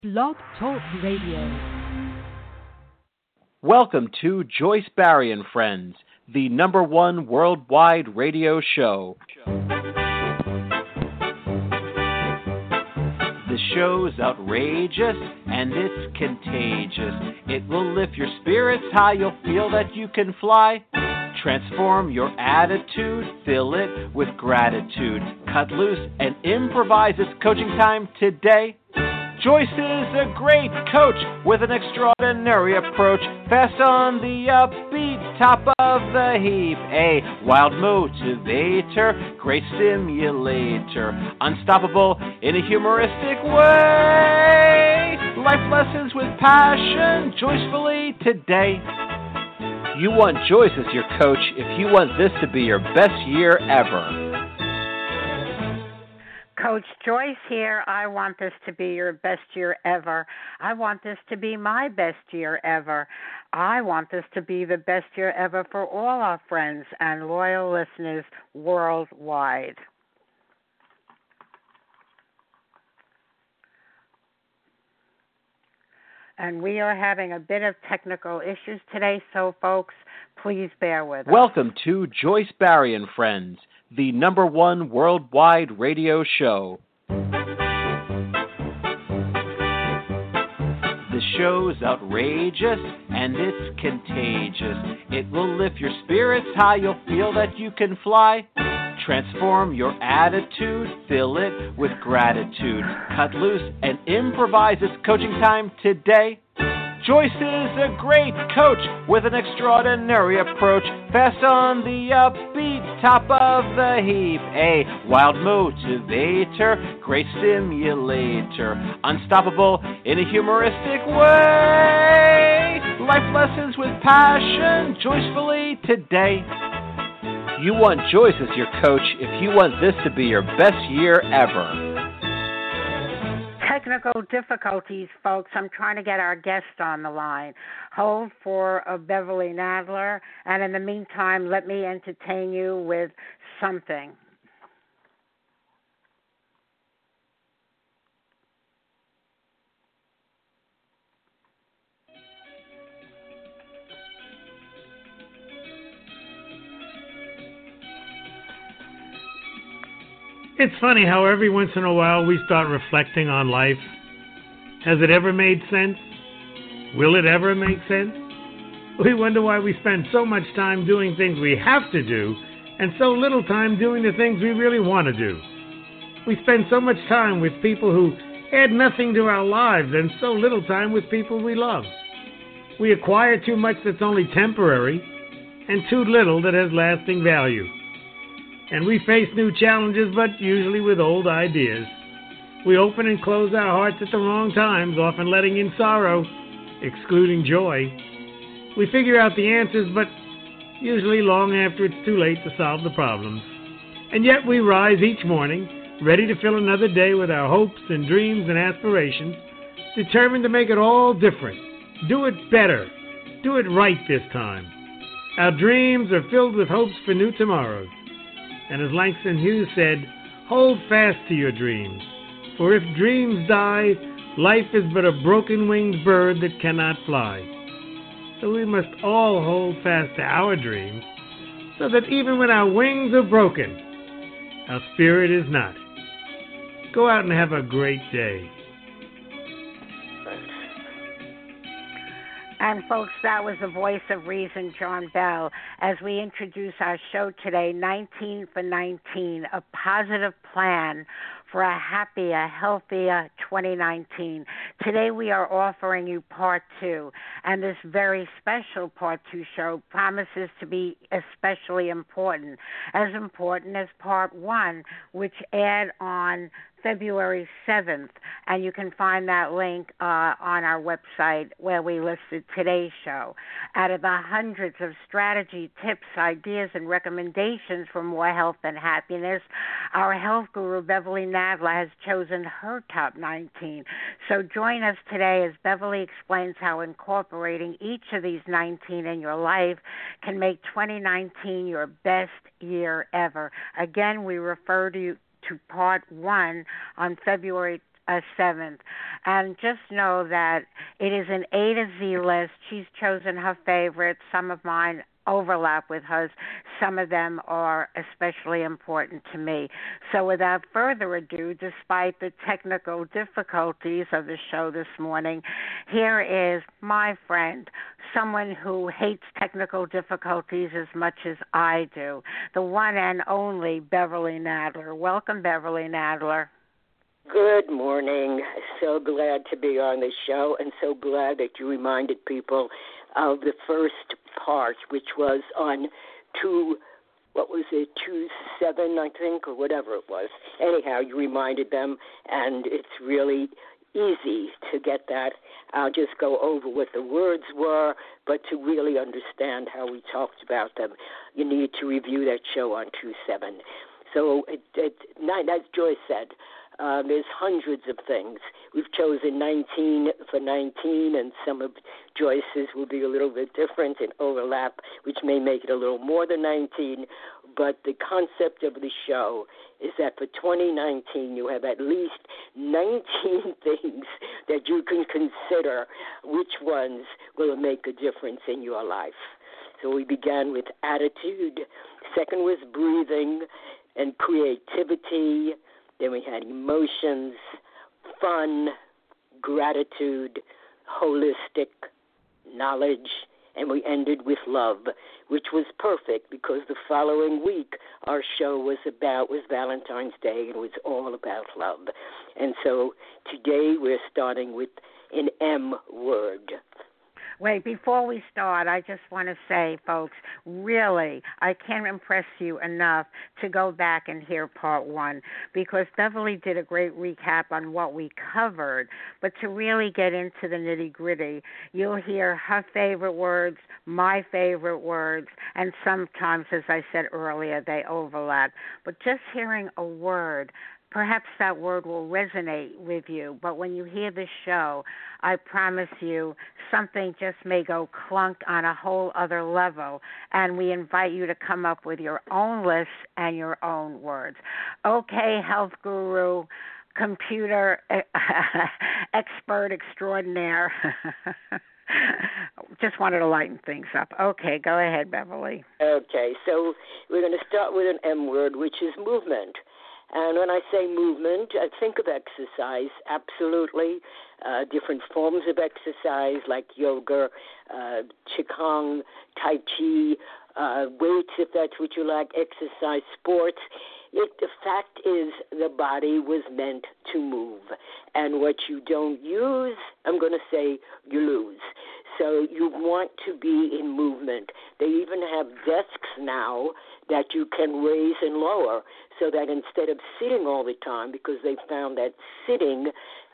Blog Talk Radio. Welcome to Joyce Barry and Friends, the #1 worldwide radio show. The show's outrageous and it's contagious. It will lift your spirits high, you'll feel that you can fly. Transform your attitude, fill it with gratitude. Cut loose and improvise, it's coaching time today. Joyce is a great coach with an extraordinary approach. Fast on the upbeat, top of the heap. A wild motivator, great stimulator. Unstoppable in a humoristic way. Life lessons with passion, joyfully today. You want Joyce as your coach if you want this to be your best year ever. Coach Joyce here. I want this to be your best year ever. I want this to be my best year ever. I want this to be the best year ever for all our friends and loyal listeners worldwide. And we are having a bit of technical issues today, so folks, please bear with us. Welcome to Joyce Barry and Friends, the #1 worldwide radio show. The show's outrageous and it's contagious. It will lift your spirits high, you'll feel that you can fly. Transform your attitude, fill it with gratitude. Cut loose and improvise, it's coaching time today. Joyce is a great coach with an extraordinary approach. Fast on the upbeat, top of the heap. A wild motivator, great stimulator. Unstoppable in a humoristic way. Life lessons with passion, joyfully today. You want Joyce as your coach if you want this to be your best year ever. Technical difficulties, folks. I'm trying to get our guest on the line. Hold for Beverly Nadler, and in the meantime, let me entertain you with something. It's funny how every once in a while we start reflecting on life. Has it ever made sense? Will it ever make sense? We wonder why we spend so much time doing things we have to do and so little time doing the things we really want to do. We spend so much time with people who add nothing to our lives and so little time with people we love. We acquire too much that's only temporary and too little that has lasting value. And we face new challenges, but usually with old ideas. We open and close our hearts at the wrong times, often letting in sorrow, excluding joy. We figure out the answers, but usually long after it's too late to solve the problems. And yet we rise each morning, ready to fill another day with our hopes and dreams and aspirations, determined to make it all different, do it better, do it right this time. Our dreams are filled with hopes for new tomorrows. And as Langston Hughes said, hold fast to your dreams. For if dreams die, life is but a broken-winged bird that cannot fly. So we must all hold fast to our dreams, so that even when our wings are broken, our spirit is not. Go out and have a great day. And folks, that was the voice of reason, John Bell, as we introduce our show today, 19 for 19, a positive plan for a happier, healthier 2019. Today we are offering you part 2, and this very special part 2 show promises to be especially important as part 1, which aired on February 7th, and you can find that link on our website where we listed today's show. Out of the hundreds of strategy, tips, ideas, and recommendations for more health and happiness, our health guru, Beverly Nadler, has chosen her top 19. So join us today as Beverly explains how incorporating each of these 19 in your life can make 2019 your best year ever. Again, we refer to part 1 on February 7th. And just know that it is an A to Z list. She's chosen her favorites. Some of mine overlap with hers. Some of them are especially important to me. So without further ado, despite the technical difficulties of the show this morning, here is my friend, someone who hates technical difficulties as much as I do, the one and only Beverly Nadler. Welcome, Beverly Nadler. Good morning. So glad to be on the show, and so glad that you reminded people of the first part, which was on 2-7, I think, or whatever it was. Anyhow, you reminded them, and it's really easy to get that. I'll just go over what the words were, but to really understand how we talked about them, you need to review that show on 2-7. So, as Joyce said, there's hundreds of things. We've chosen 19 for 19, and some of Joyce's will be a little bit different and overlap, which may make it a little more than 19. But the concept of the show is that for 2019, you have at least 19 things that you can consider which ones will make a difference in your life. So we began with attitude. Second was breathing and creativity. Then we had emotions, fun, gratitude, holistic, knowledge, and we ended with love, which was perfect because the following week our show was Valentine's Day, and it was all about love. And so today we're starting with an M word. Wait, before we start, I just want to say, folks, really, I can't impress you enough to go back and hear part 1, because Beverly did a great recap on what we covered. But to really get into the nitty-gritty, you'll hear her favorite words, my favorite words, and sometimes, as I said earlier, they overlap. But just hearing a word, perhaps that word will resonate with you, but when you hear the show, I promise you something just may go clunk on a whole other level, and we invite you to come up with your own list and your own words. Okay, health guru, computer expert extraordinaire. Just wanted to lighten things up. Okay, go ahead, Beverly. Okay, so we're going to start with an M word, which is movement. And when I say movement, I think of exercise, absolutely. Different forms of exercise like yoga, qigong, tai chi, weights, if that's what you like, exercise, sports. The fact is the body was meant to move. And what you don't use, I'm going to say you lose. So you want to be in movement. They even have desks now that you can raise and lower so that instead of sitting all the time, because they found that sitting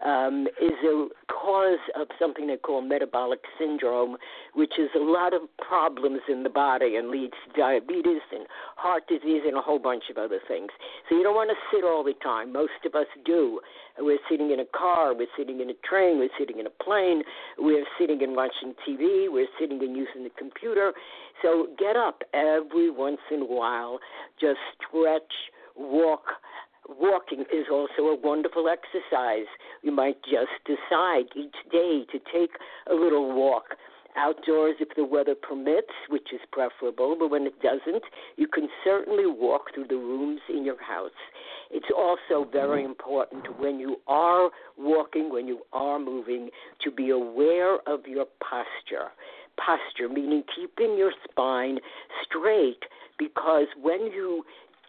is a cause of something they call metabolic syndrome, which is a lot of problems in the body and leads to diabetes and heart disease and a whole bunch of other things. So you don't want to sit all the time. Most of us do. We're sitting in a car, we're sitting in a train, we're sitting in a plane, we're sitting and watching TV, we're sitting and using the computer. So get up every once in a while, just stretch, walk. Walking is also a wonderful exercise. You might just decide each day to take a little walk outdoors if the weather permits, which is preferable, but when it doesn't, you can certainly walk through the rooms in your house. It's also very important when you are walking, when you are moving, to be aware of your posture. Posture, meaning keeping your spine straight, because when you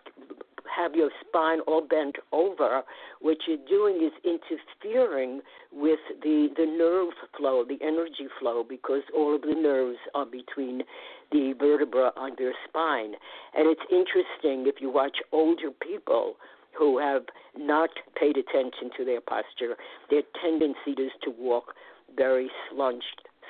have your spine all bent over, what you're doing is interfering with the nerve flow, the energy flow, because all of the nerves are between the vertebra on their spine. And it's interesting if you watch older people who have not paid attention to their posture, their tendency is to walk very slumped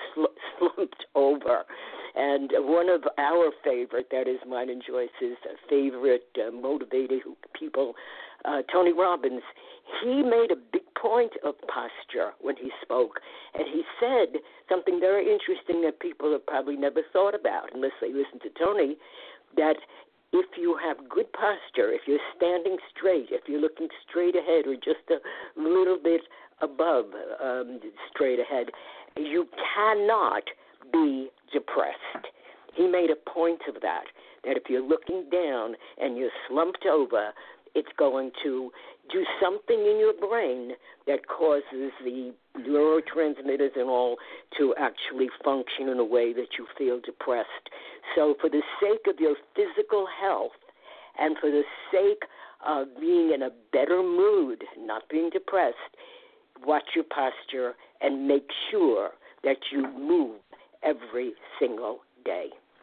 over. And one of our favorite, that is mine and Joyce's favorite motivated people, Tony Robbins, he made a big point of posture when he spoke. And he said something very interesting that people have probably never thought about, unless they listen to Tony, that if you have good posture, if you're standing straight, if you're looking straight ahead or just a little bit above straight ahead, you cannot be depressed. He made a point of that if you're looking down and you're slumped over, it's going to do something in your brain that causes the neurotransmitters and all to actually function in a way that you feel depressed. So for the sake of your physical health and for the sake of being in a better mood, not being depressed, watch your posture and make sure that you move every single day.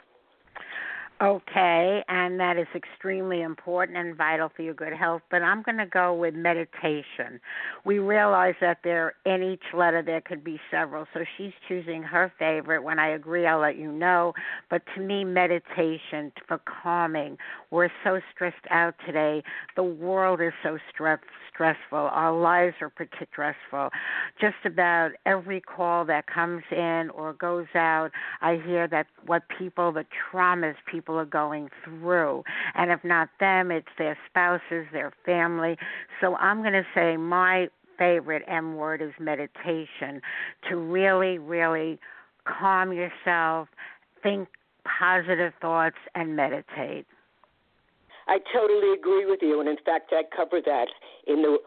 Okay, and that is extremely important and vital for your good health, but I'm going to go with meditation. We realize that in each letter there could be several, so she's choosing her favorite. When I agree, I'll let you know, but to me, meditation for calming. We're so stressed out today. The world is so stressful. Our lives are pretty stressful. Just about every call that comes in or goes out, I hear that the traumas people are going through. And if not them, it's their spouses, their family. So I'm going to say my favorite M word is meditation, to really, really calm yourself, think positive thoughts, and meditate. I totally agree with you, and in fact, I cover that in the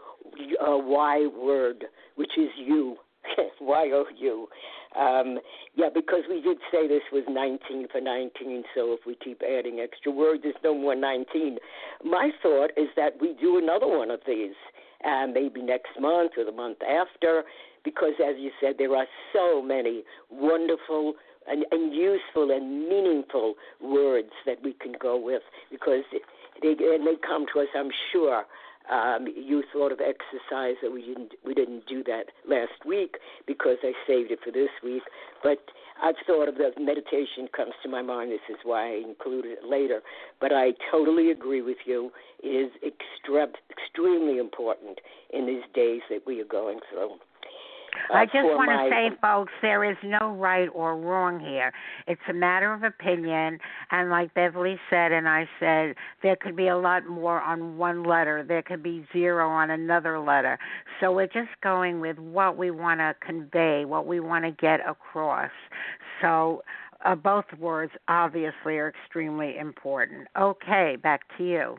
Y word, which is you, Y-O-U. Because we did say this was 19 for 19, so if we keep adding extra words, there's no more 19. My thought is that we do another one of these, maybe next month or the month after, because as you said, there are so many wonderful and useful and meaningful words that we can go with, because they come to us, I'm sure. You thought of exercise, that we didn't do that last week because I saved it for this week. But I've thought of the meditation comes to my mind. This is why I included it later. But I totally agree with you. It is extremely important in these days that we are going through. I just want to say, folks, there is no right or wrong here. It's a matter of opinion, and like Beverly said and I said, there could be a lot more on one letter. There could be 0 on another letter. So we're just going with what we want to convey, what we want to get across. So both words obviously are extremely important. Okay, back to you.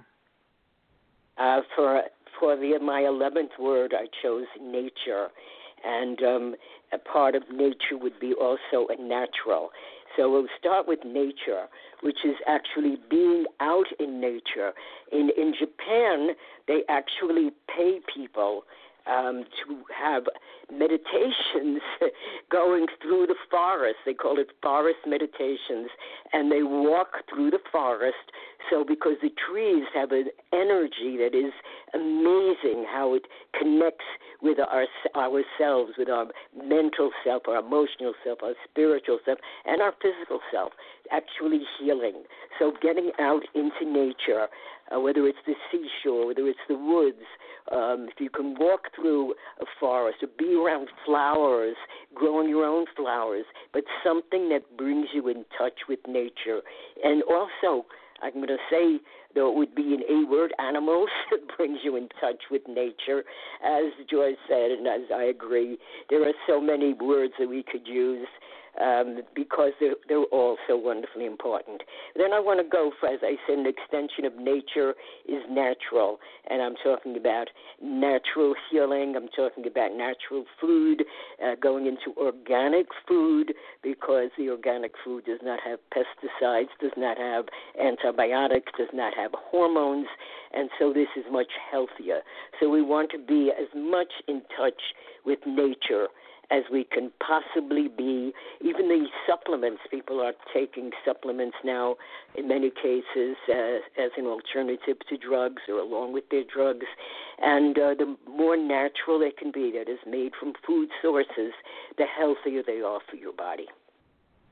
For my 11th word, I chose nature. And a part of nature would be also a natural. So we'll start with nature, which is actually being out in nature. In Japan, they actually pay people to have meditations going through the forest. They call it forest meditations, and they walk through the forest. So because the trees have an energy that is amazing, how it connects with ourselves, with our mental self, our emotional self, our spiritual self, and our physical self, actually healing. So getting out into nature, whether it's the seashore, whether it's the woods, if you can walk through a forest or be around flowers, growing your own flowers, but something that brings you in touch with nature. And also, I'm going to say, though it would be an A word, animals, that brings you in touch with nature. As Joyce said, and as I agree, there are so many words that we could use because they're all so wonderfully important. Then I want to go for, as I said, an extension of nature is natural, and I'm talking about natural healing. I'm talking about natural food, going into organic food, because the organic food does not have pesticides, does not have antibiotics, does not have hormones, and so this is much healthier. So we want to be as much in touch with nature as we can possibly be. Even the supplements, people are taking supplements now in many cases as an alternative to drugs or along with their drugs. And the more natural they can be, that is made from food sources, the healthier they are for your body.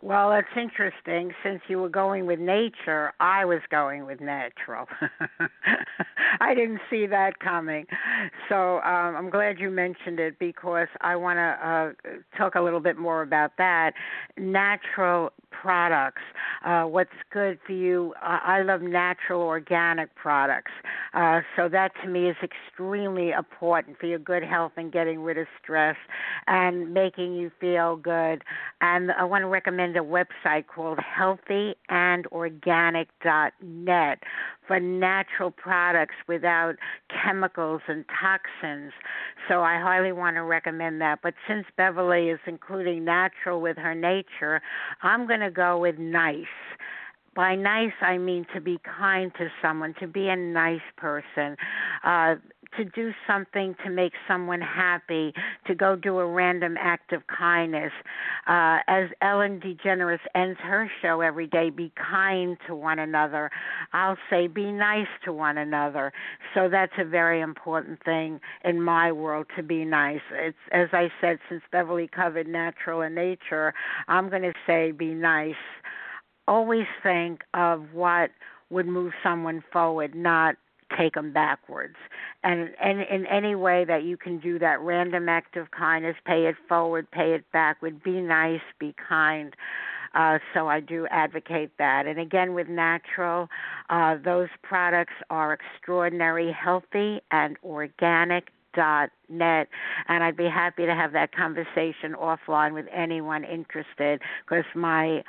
Well, it's interesting. Since you were going with nature, I was going with natural. I didn't see that coming. So I'm glad you mentioned it because I want to talk a little bit more about that. Natural products, what's good for you. I love natural organic products. So that to me is extremely important for your good health and getting rid of stress and making you feel good. And I want to recommend a website called healthyandorganic.net for natural products without chemicals and toxins. So I highly want to recommend that. But since Beverly is including natural with her nature, I'm going to go with nice. By nice, I mean to be kind to someone, to be a nice person, to do something to make someone happy, to go do a random act of kindness. As Ellen DeGeneres ends her show every day, be kind to one another. I'll say be nice to one another. So that's a very important thing in my world, to be nice. It's, as I said, since Beverly covered natural and nature, I'm going to say be nice. Always think of what would move someone forward, not take them backwards. And in any way that you can do that random act of kindness, pay it forward, pay it backward, be nice, be kind. So I do advocate that. And again, with natural, those products are extraordinary, healthy, and organic.net, and I'd be happy to have that conversation offline with anyone interested because my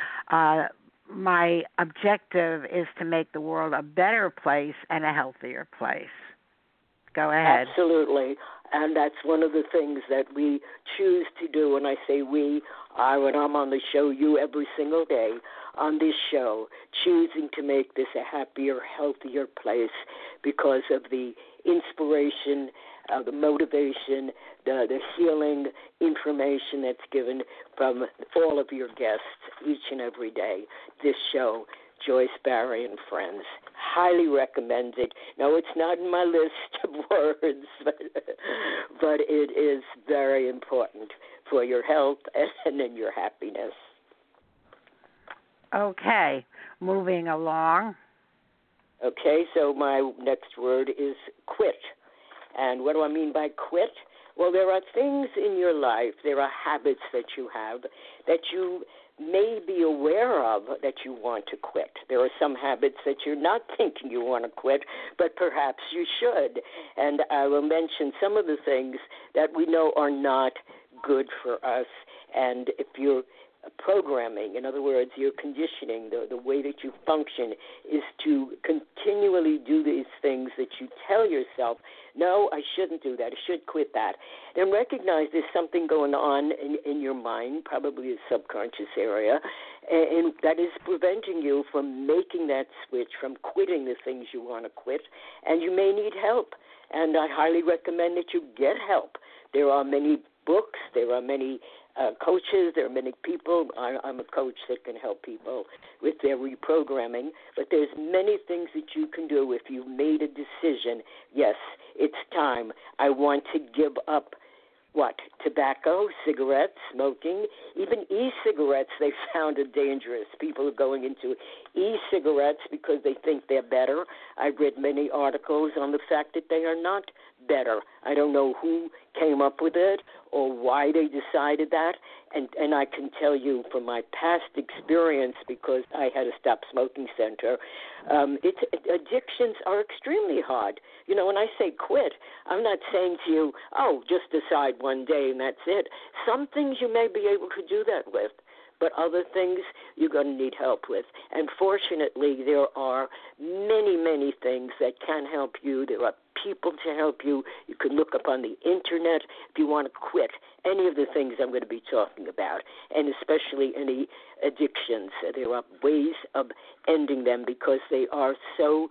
objective is to make the world a better place and a healthier place. Go ahead. Absolutely. And that's one of the things that we choose to do. When I say we, when I'm on the show, you every single day on this show, choosing to make this a happier, healthier place because of the inspiration, the motivation, the healing information that's given from all of your guests each and every day. This show, Joyce Barrie and Friends. Highly recommend it. No, it's not in my list of words, but it is very important for your health and in your happiness. Okay, moving along. Okay, so my next word is quit. And what do I mean by quit? Well, there are things in your life, there are habits that you have that you may be aware of that you want to quit. There are some habits that you're not thinking you want to quit, but perhaps you should. And I will mention some of the things that we know are not good for us. And if you're programming, in other words, your conditioning, the way that you function is to continually do these things that you tell yourself, no, I shouldn't do that, I should quit that. Then recognize there's something going on in your mind, probably a subconscious area, and that is preventing you from making that switch, from quitting the things you want to quit, and you may need help. And I highly recommend that you get help. There are many books, there are many coaches, there are many people. I'm a coach that can help people with their reprogramming, but there's many things that you can do if you've made a decision. Yes, it's time. I want to give up tobacco, cigarettes, smoking, even e-cigarettes they found are dangerous. People are going into e-cigarettes because they think they're better. I've read many articles on the fact that they are not better. I don't know who came up with it or why they decided that, and I can tell you from my past experience, because I had a stop smoking center, addictions are extremely hard. You know, when I say quit, I'm not saying to you, just decide one day and that's it. Some things you may be able to do that with, but other things you're going to need help with. And fortunately, there are many, many things that can help you. There are people to help you. You can look up on the Internet if you want to quit any of the things I'm going to be talking about, and especially any addictions. There are ways of ending them because they are so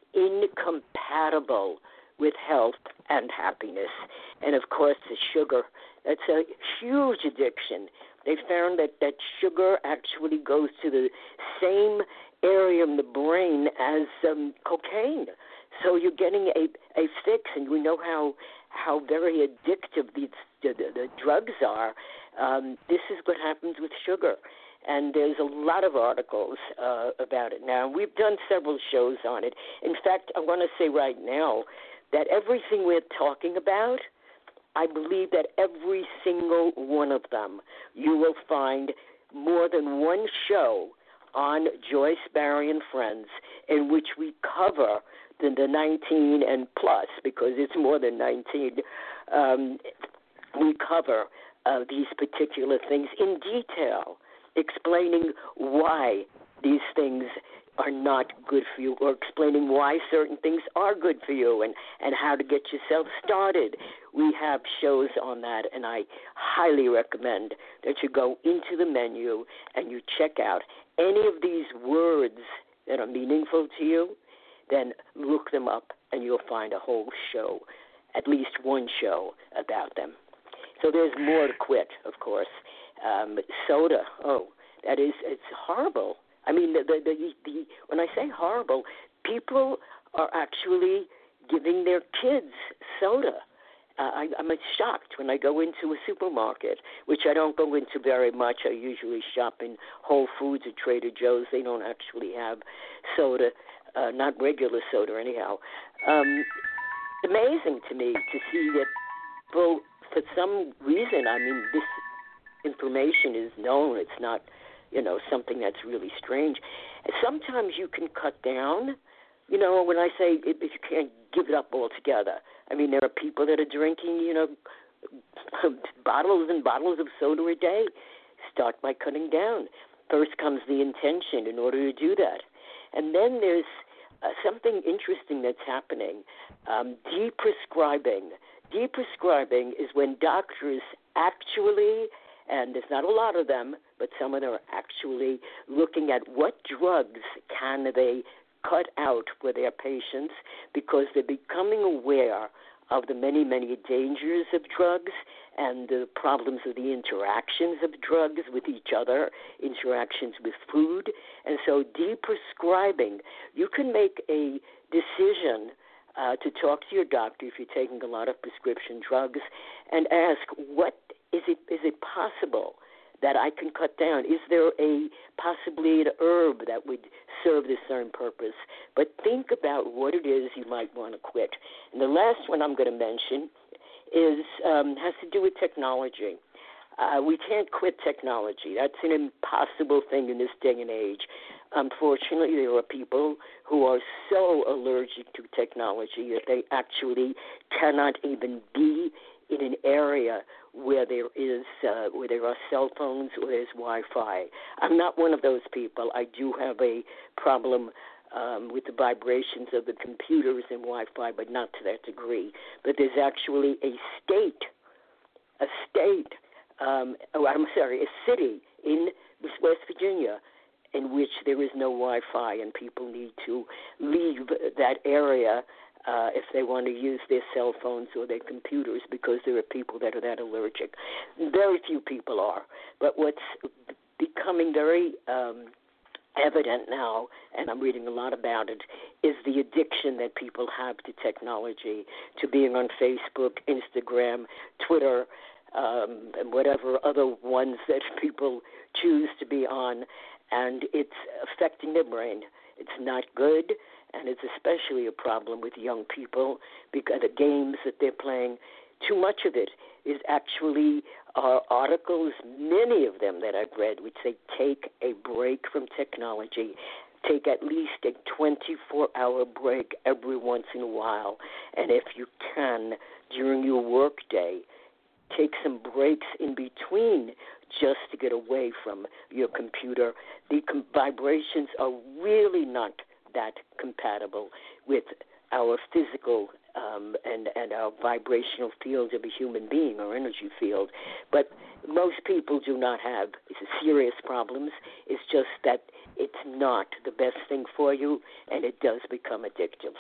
incompatible with health and happiness. And, of course, the sugar. That's a huge addiction. They found that sugar actually goes to the same area in the brain as cocaine. So you're getting a fix, and we know how very addictive the drugs are. This is what happens with sugar. And there's a lot of articles about it now. We've done several shows on it. In fact, I want to say right now that everything we're talking about, I believe that every single one of them, you will find more than one show on Joyce Barrie and Friends in which we cover the 19 and plus, because it's more than 19. We cover these particular things in detail, explaining why these things are not good for you, or explaining why certain things are good for you, and how to get yourself started. We have shows on that, and I highly recommend that you go into the menu and you check out any of these words that are meaningful to you, then look them up, and you'll find a whole show, at least one show about them. So there's more to quit, of course. Soda, it's horrible. I mean, the when I say horrible, people are actually giving their kids soda. I'm shocked when I go into a supermarket, which I don't go into very much. I usually shop in Whole Foods or Trader Joe's. They don't actually have soda, not regular soda anyhow. It's amazing to me to see that people, for some reason, I mean, this information is known. It's not, something that's really strange. And sometimes you can cut down. When I say if you can't give it up altogether, I mean, there are people that are drinking, bottles and bottles of soda a day. Start by cutting down. First comes the intention in order to do that. And then there's something interesting that's happening, deprescribing. Deprescribing is when doctors actually, and there's not a lot of them, but some of them are actually looking at what drugs can they cut out for their patients, because they're becoming aware of the many, many dangers of drugs and the problems of the interactions of drugs with each other, interactions with food. And so deprescribing, you can make a decision to talk to your doctor if you're taking a lot of prescription drugs and ask, what is it possible that I can cut down? Is there possibly an herb that would serve this certain purpose? But think about what it is you might want to quit. And the last one I'm going to mention has to do with technology. We can't quit technology. That's an impossible thing in this day and age. Unfortunately, there are people who are so allergic to technology that they actually cannot even be in an area where there are cell phones or there's Wi-Fi. I'm not one of those people. I do have a problem with the vibrations of the computers and Wi-Fi, but not to that degree. But there's actually a city in West Virginia in which there is no Wi-Fi, and people need to leave that area if they want to use their cell phones or their computers, because there are people that are that allergic. Very few people are. But what's becoming very evident now, and I'm reading a lot about it, is the addiction that people have to technology, to being on Facebook, Instagram, Twitter, and whatever other ones that people choose to be on, and it's affecting their brain. It's not good, and it's especially a problem with young people because the games that they're playing, too much of it is actually articles, many of them that I've read, which say take a break from technology. Take at least a 24-hour break every once in a while, and if you can, during your work day, take some breaks in between just to get away from your computer. The vibrations are really not that compatible with our physical and our vibrational field of a human being, or energy field. But most people do not have serious problems. It's just that it's not the best thing for you, and it does become addictive.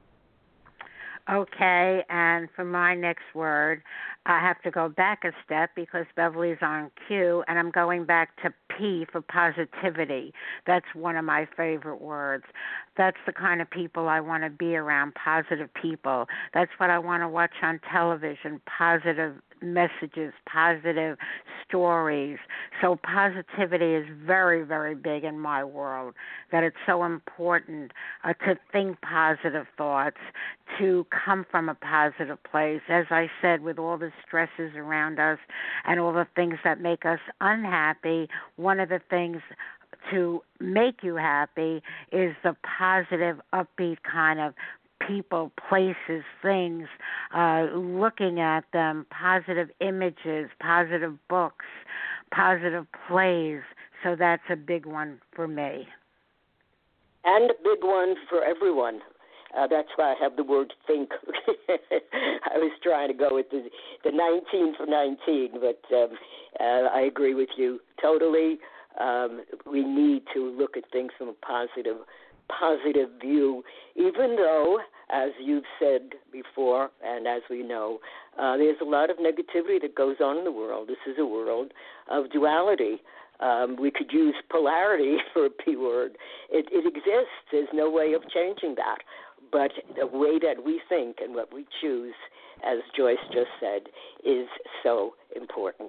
Okay, and for my next word, I have to go back a step because Beverly's on cue, and I'm going back to P for positivity. That's one of my favorite words. That's the kind of people I want to be around, positive people. That's what I want to watch on television, positive messages, positive stories. So positivity is very, very big in my world, that it's so important to think positive thoughts, to come from a positive place. As I said, with all the stresses around us and all the things that make us unhappy, one of the things to make you happy is the positive, upbeat kind of people, places, things, looking at them, positive images, positive books, positive plays. So that's a big one for me. And a big one for everyone. That's why I have the word think. I was trying to go with the 19 for 19, but I agree with you totally. We need to look at things from a positive view, even though, as you've said before, and as we know, there's a lot of negativity that goes on in the world. This is a world of duality. We could use polarity for a P word. It exists. There's no way of changing that. But the way that we think and what we choose, as Joyce just said, is so important.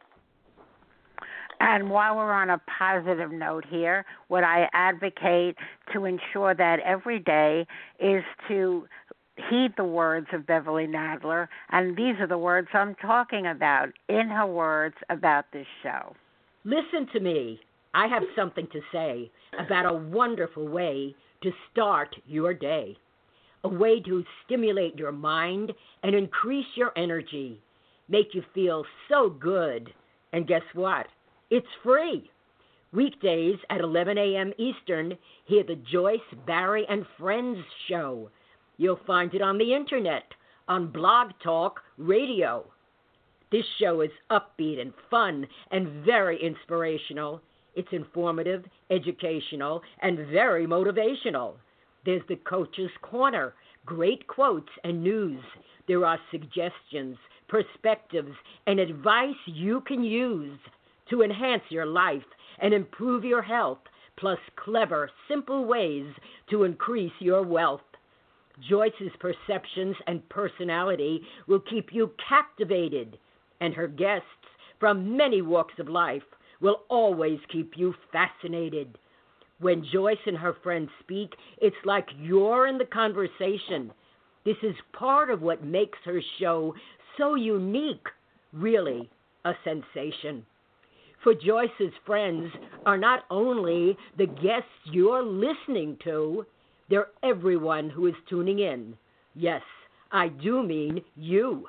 And while we're on a positive note here, what I advocate to ensure that every day is to heed the words of Beverly Nadler, and these are the words I'm talking about in her words about this show. Listen to me. I have something to say about a wonderful way to start your day, a way to stimulate your mind and increase your energy, make you feel so good. And guess what? It's free. Weekdays at 11 a.m. Eastern, hear the Joyce, Barrie, and Friends show. You'll find it on the internet, on Blog Talk Radio. This show is upbeat and fun and very inspirational. It's informative, educational, and very motivational. There's the Coach's Corner, great quotes and news. There are suggestions, perspectives, and advice you can use to enhance your life and improve your health, plus clever, simple ways to increase your wealth. Joyce's perceptions and personality will keep you captivated, and her guests from many walks of life will always keep you fascinated. When Joyce and her friends speak, it's like you're in the conversation. This is part of what makes her show so unique, really a sensation. For Joyce's friends are not only the guests you're listening to, they're everyone who is tuning in. Yes, I do mean you.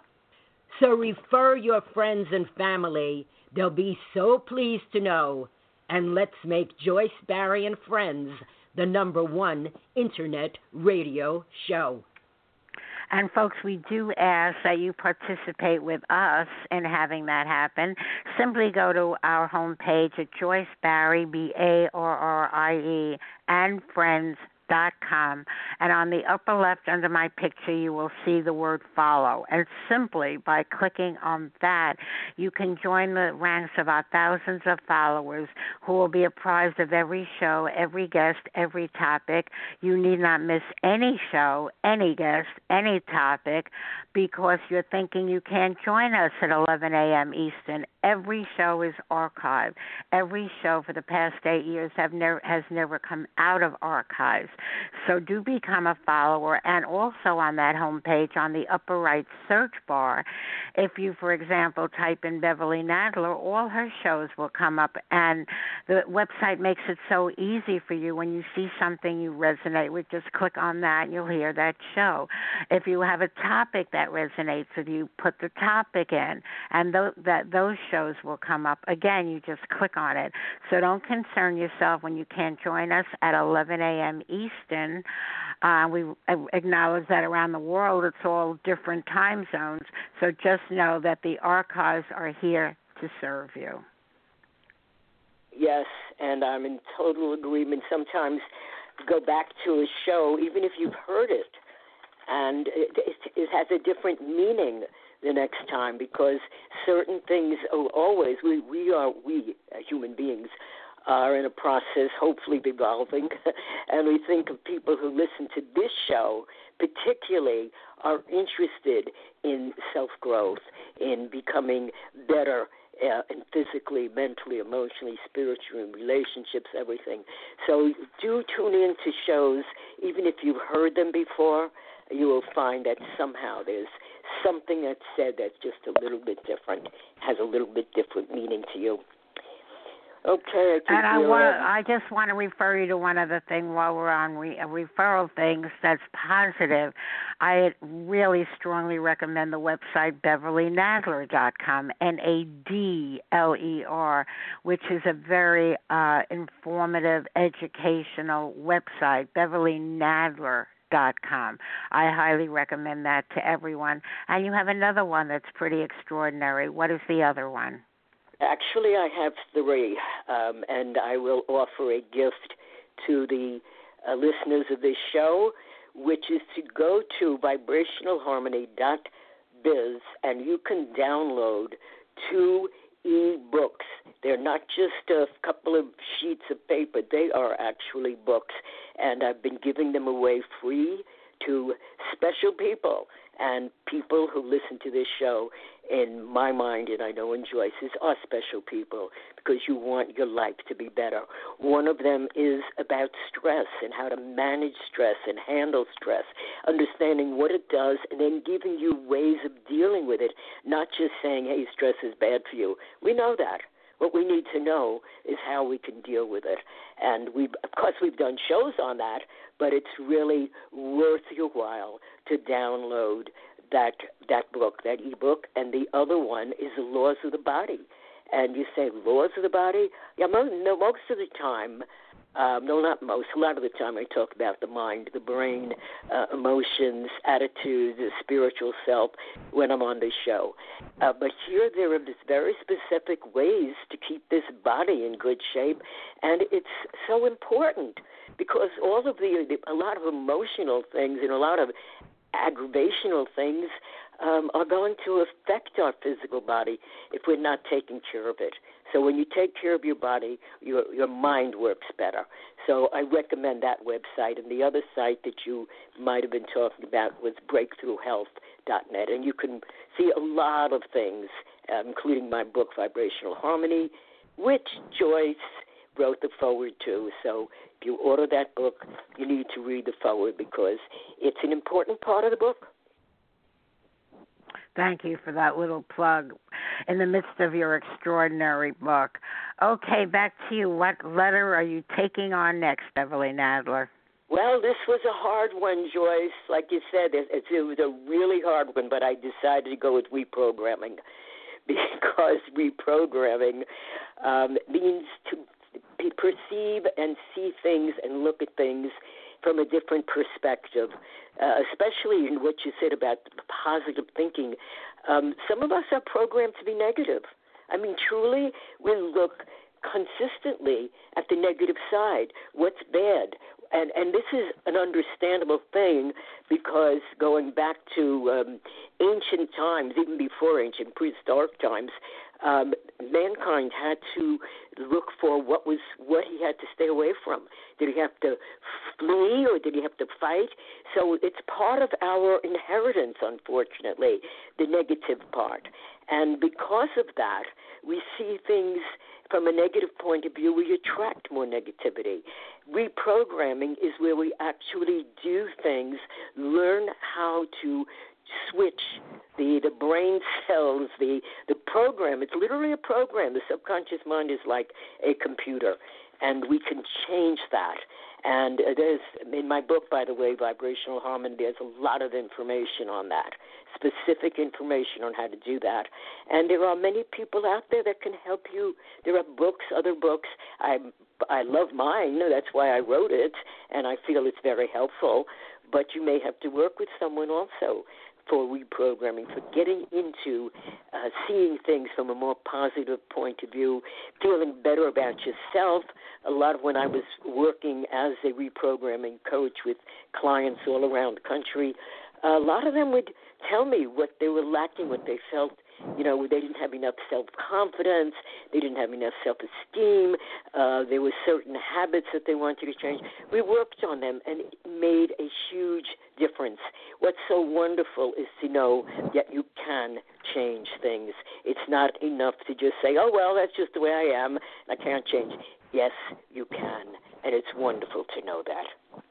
So refer your friends and family. They'll be so pleased to know. And let's make Joyce, Barrie, and Friends the #1 internet radio show. And, folks, we do ask that you participate with us in having that happen. Simply go to our homepage at Joyce Barrie, BARRIE, and Friends.com. And on the upper left under my picture, you will see the word follow. And simply by clicking on that, you can join the ranks of our thousands of followers who will be apprised of every show, every guest, every topic. You need not miss any show, any guest, any topic, because you're thinking you can't join us at 11 a.m. Eastern. Every show is archived. Every show for the past 8 years has never come out of archives. So do become a follower. And also on that homepage, on the upper right search bar, if you, for example, type in Beverly Nadler, all her shows will come up. And the website makes it so easy for you. When you see something you resonate with, just click on that and you'll hear that show. If you have a topic that resonates with you, put the topic in, and those shows will come up. Again, you just click on it. So don't concern yourself when you can't join us at 11 a.m. Eastern. We acknowledge that around the world it's all different time zones. So just know that the archives are here to serve you. Yes, and I'm in total agreement. Sometimes go back to a show, even if you've heard it, and it has a different meaning the next time, because certain things always, we human beings are in a process, hopefully evolving, and we think of people who listen to this show particularly are interested in self-growth, in becoming better and physically, mentally, emotionally, spiritually, relationships, everything. So do tune in to shows, even if you've heard them before. You will find that somehow there's something that's said that's just a little bit different, has a little bit different meaning to you. Okay. I just want to refer you to one other thing while we're on referral things that's positive. I really strongly recommend the website BeverlyNadler.com, NADLER, which is a very informative, educational website, BeverlyNadler.com. I highly recommend that to everyone. And you have another one that's pretty extraordinary. What is the other one? Actually, I have three, and I will offer a gift to the listeners of this show, which is to go to vibrationalharmony.biz, and you can download 2 e-books. They're not just a couple of sheets of paper. They are actually books, and I've been giving them away free to special people and people who listen to this show. In my mind, and I know in Joyce's, are special people because you want your life to be better. One of them is about stress and how to manage stress and handle stress, understanding what it does, and then giving you ways of dealing with it, not just saying, hey, stress is bad for you. We know that. What we need to know is how we can deal with it. And of course, we've done shows on that, but it's really worth your while to download that book, that e-book, and the other one is The Laws of the Body. And you say, Laws of the Body? Yeah, most of the time, no, not most, a lot of the time I talk about the mind, the brain, emotions, attitudes, the spiritual self when I'm on this show. But here there are very specific ways to keep this body in good shape, and it's so important because a lot of emotional things and a lot of aggravational things are going to affect our physical body if we're not taking care of it. So when you take care of your body, your mind works better. So I recommend that website. And the other site that you might have been talking about was breakthroughhealth.net. And you can see a lot of things, including my book, Vibrational Harmony, which Joyce wrote the foreword to. So if you order that book, you need to read the foreword because it's an important part of the book. Thank you for that little plug in the midst of your extraordinary book. Okay, back to you. What letter are you taking on next, Beverly Nadler? Well, this was a hard one, Joyce. Like you said, it was a really hard one, but I decided to go with reprogramming because reprogramming means to perceive and see things and look at things from a different perspective, especially in what you said about positive thinking. Some of us are programmed to be negative. I mean, truly, we look consistently at the negative side, what's bad. And this is an understandable thing because going back to ancient times, even before ancient, prehistoric times, mankind had to look for what he had to stay away from. Did he have to flee or did he have to fight? So it's part of our inheritance, unfortunately, the negative part. And because of that, we see things from a negative point of view, we attract more negativity. Reprogramming is where we actually do things, learn how to switch the brain cells, the program. It's literally a program. The subconscious mind is like a computer, and we can change that. And there's, in my book, by the way, Vibrational Harmony, there's a lot of information on that, specific information on how to do that. And there are many people out there that can help you. There are books, other books. I love mine. That's why I wrote it, and I feel it's very helpful. But you may have to work with someone also for reprogramming, for getting into seeing things from a more positive point of view, feeling better about yourself. A lot of when I was working as a reprogramming coach with clients all around the country, a lot of them would tell me what they were lacking, what they felt They didn't have enough self-confidence. They didn't have enough self-esteem. There were certain habits that they wanted to change. We worked on them, and it made a huge difference. What's so wonderful is to know that you can change things. It's not enough to just say, oh, well, that's just the way I am. I can't change. Yes, you can, and it's wonderful to know that.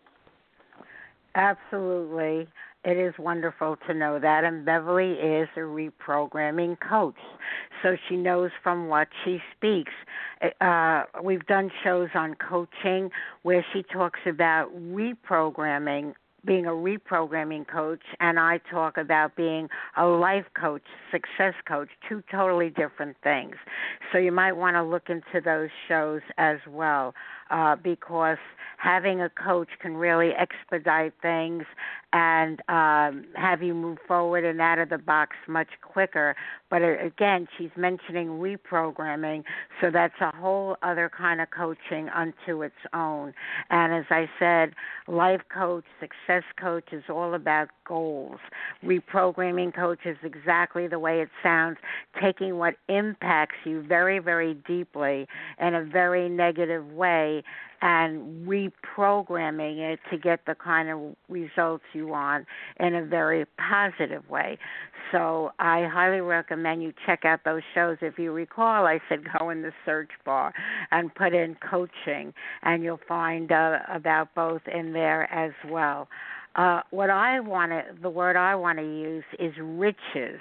Absolutely. It is wonderful to know that. And Beverly is a reprogramming coach, so she knows from what she speaks. We've done shows on coaching where she talks about reprogramming, being a reprogramming coach, and I talk about being a life coach, success coach, two totally different things. So you might want to look into those shows as well, because having a coach can really expedite things and have you move forward and out of the box much quicker. But again, she's mentioning reprogramming, so that's a whole other kind of coaching unto its own. And as I said, life coach, success coach is all about goals. Reprogramming coach is exactly the way it sounds, taking what impacts you very, very deeply in a very negative way and reprogramming it to get the kind of results you want in a very positive way. So I highly recommend you check out those shows. If you recall, I said go in the search bar and put in coaching, and you'll find about both in there as well. The word I want to use is riches.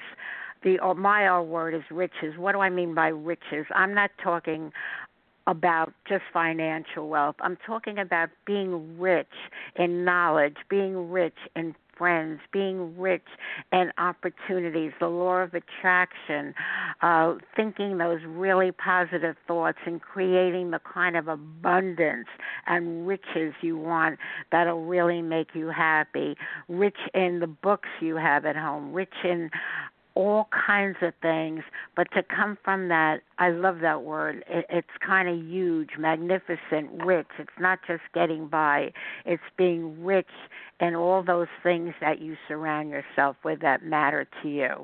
My word is riches. What do I mean by riches? I'm not talking about just financial wealth. I'm talking about being rich in knowledge, being rich in friends, being rich in opportunities, the law of attraction, thinking those really positive thoughts and creating the kind of abundance and riches you want that'll really make you happy, rich in the books you have at home, rich in all kinds of things, but to come from that, I love that word. It's kind of huge, magnificent, rich. It's not just getting by. It's being rich in all those things that you surround yourself with that matter to you.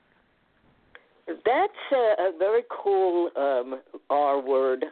That's a very cool R word.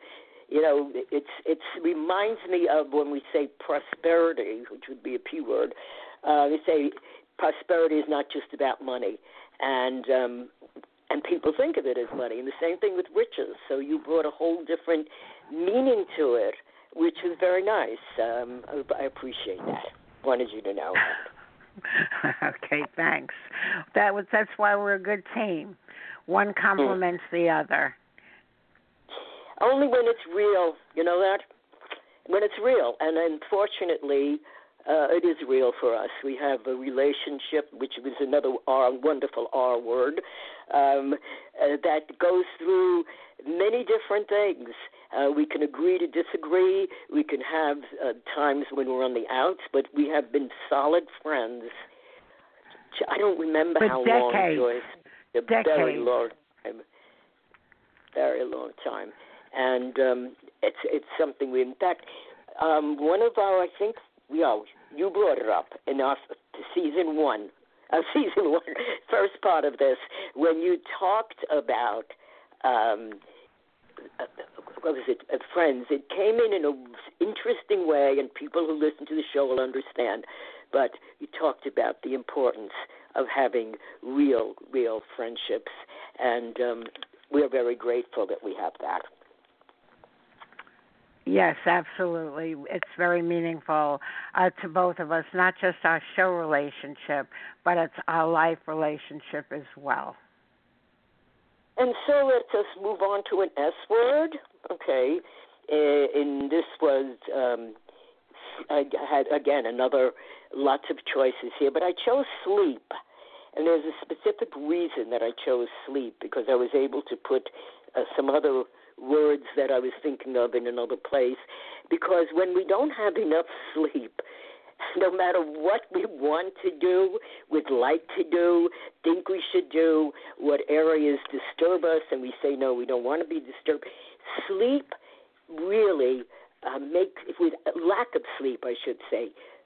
It reminds me of when we say prosperity, which would be a P word. We say prosperity is not just about money. And people think of it as money, and the same thing with riches. So you brought a whole different meaning to it, which is very nice. I appreciate that. Wanted you to know. Okay, thanks. That's why we're a good team. One complements the other. Only when it's real, you know that? When it's real, and unfortunately, it is real for us. We have a relationship, which was another wonderful R word, that goes through many different things. We can agree to disagree. We can have times when we're on the outs, but we have been solid friends. I don't remember how long, Joyce. Very long time. Very long time. And it's something we, in fact, one of our, I think, you brought it up in our season one, first part of this, when you talked about, friends. It came in an interesting way, and people who listen to the show will understand, but you talked about the importance of having real friendships, and we're very grateful that we have that. Yes, absolutely. It's very meaningful to both of us, not just our show relationship, but it's our life relationship as well. And so let's just move on to an S word. Okay. And this was, I had, again, lots of choices here, but I chose sleep. And there's a specific reason that I chose sleep, because I was able to put some other words that I was thinking of in another place, because when we don't have enough sleep, no matter what we want to do, would like to do, think we should do, what areas disturb us, and we say, no, we don't want to be disturbed, sleep really with lack of sleep, I should say,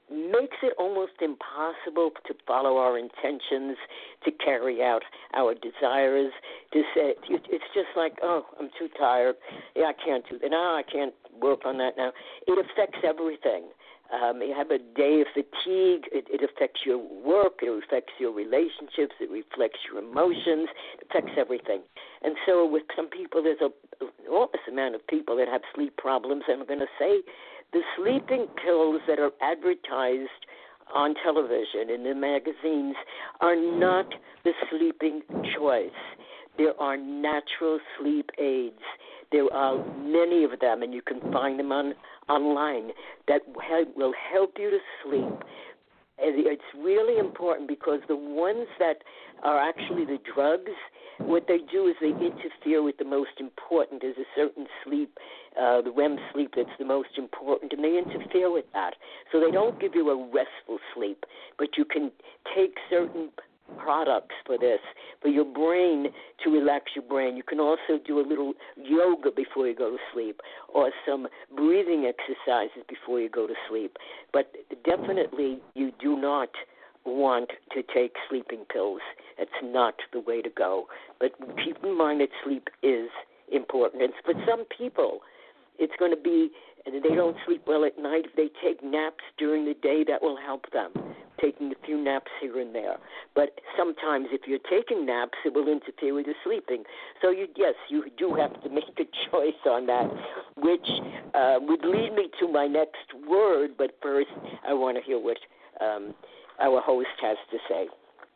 makes it almost impossible to follow our intentions, to carry out our desires, to say, it's just like, oh, I'm too tired. Yeah, I can't do that. No, I can't work on that now. It affects everything. You have a day of fatigue. It affects your work. It affects your relationships. It reflects your emotions. It affects everything. And so with some people, there's an enormous amount of people that have sleep problems, and I'm going to say the sleeping pills that are advertised on television and in magazines are not the sleeping choice. There are natural sleep aids. There are many of them, and you can find them online that will help you to sleep. And it's really important because the ones that are actually the drugs, what they do is they interfere with the most important. There's a certain sleep, the REM sleep, that's the most important, and they interfere with that. So they don't give you a restful sleep, but you can take certain products for this, for your brain, to relax your brain. You can also do a little yoga before you go to sleep, or some breathing exercises before you go to sleep. But definitely you do not want to take sleeping pills. That's not the way to go. But keep in mind that sleep is important. And for some people, it's going to be, they don't sleep well at night. If they take naps during the day, that will help them, taking a few naps here and there. But sometimes if you're taking naps, it will interfere with your sleeping. So, you do have to make a choice on that, which would lead me to my next word. But first, I want to hear what our host has to say.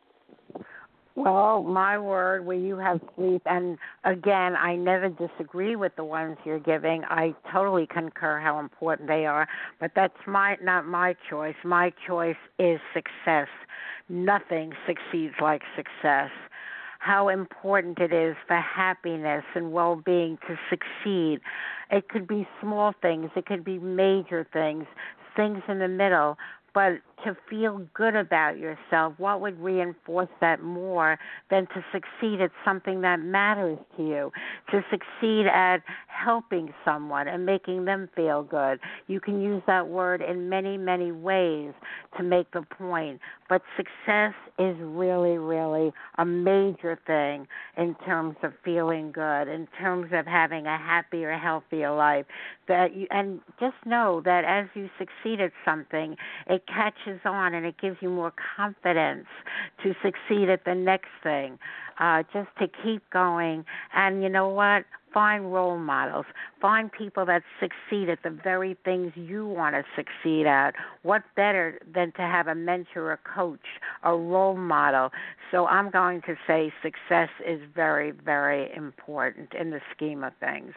Well, my word, where you have sleep, and again, I never disagree with the ones you're giving. I totally concur how important they are, but that's not my choice. My choice is success. Nothing succeeds like success. How important it is for happiness and well-being to succeed. It could be small things. It could be major things, things in the middle. But to feel good about yourself, what would reinforce that more than to succeed at something that matters to you, to succeed at helping someone and making them feel good? You can use that word in many, many ways to make the point. But success is really, really a major thing in terms of feeling good, in terms of having a happier, healthier life. And just know that as you succeed at something, it catches on and it gives you more confidence to succeed at the next thing, just to keep going. And you know what? Find role models. Find people that succeed at the very things you want to succeed at. What better than to have a mentor, a coach, a role model? So I'm going to say success is very, very important in the scheme of things.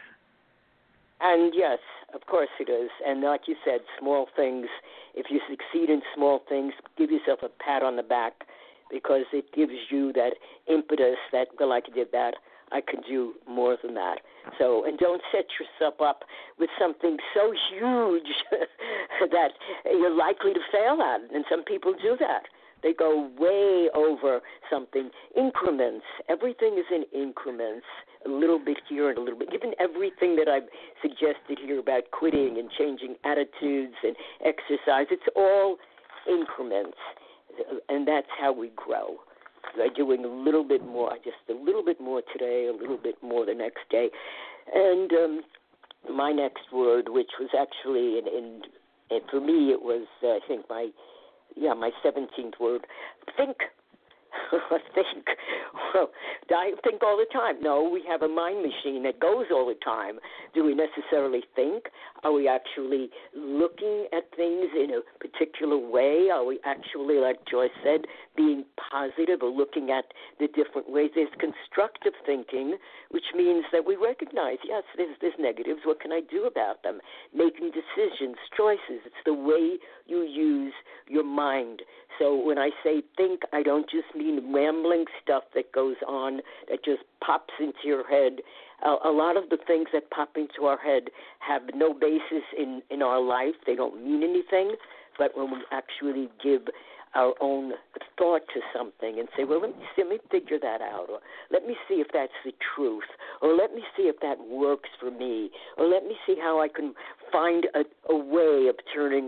And yes, of course it is. And like you said, small things, if you succeed in small things, give yourself a pat on the back, because it gives you that impetus that, well, I did that, I can do more than that. So, and don't set yourself up with something so huge that you're likely to fail at. And some people do that. They go way over something. Increments. Everything is in increments. A little bit here and a little bit. Even everything that I've suggested here about quitting and changing attitudes and exercise, it's all increments. And that's how we grow. By doing a little bit more, just a little bit more today, a little bit more the next day. And my next word, which was actually, and for me it was, I think, my 17th word, think. Think. Well, I think all the time. No, we have a mind machine that goes all the time. Do we necessarily think? Are we actually looking at things in a particular way? Are we actually, like Joyce said, being positive or looking at the different ways? There's constructive thinking, which means that we recognize, yes, there's negatives. What can I do about them? Making decisions, choices. It's the way you use your mind. So when I say think, I don't just mean rambling stuff that goes on that just pops into your head. A lot of the things that pop into our head have no basis in our life. They don't mean anything. But when we actually give our own thought to something and say, well, let me figure that out, or let me see if that's the truth, or let me see if that works for me, or let me see how I can find a way of turning